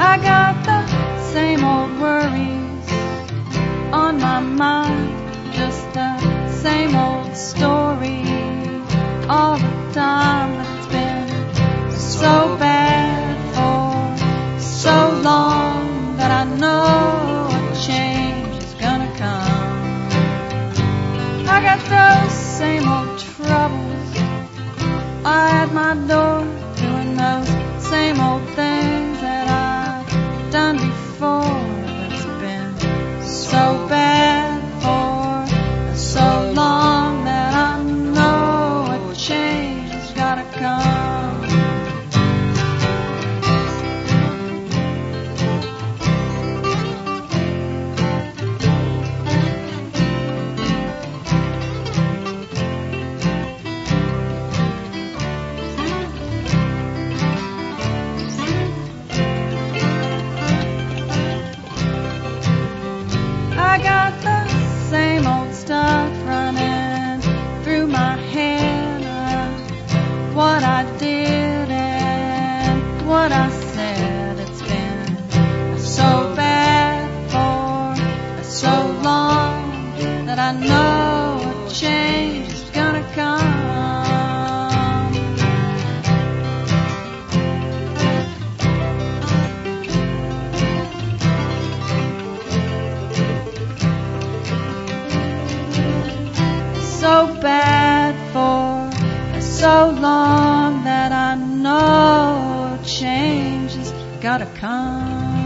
I got the same old worries on my mind, just the same old story all the time. But it's been so bad for so long that I know a change is gonna come. I got those same old troubles at my door, doing those same old things that I've done before. But it's been so bad for so long that I know a change has gotta come. I got the same old stuff running through my head of what I did and what I said. It's been so bad for so long that I know a change is gonna come. So bad for so long that I know change has gotta come.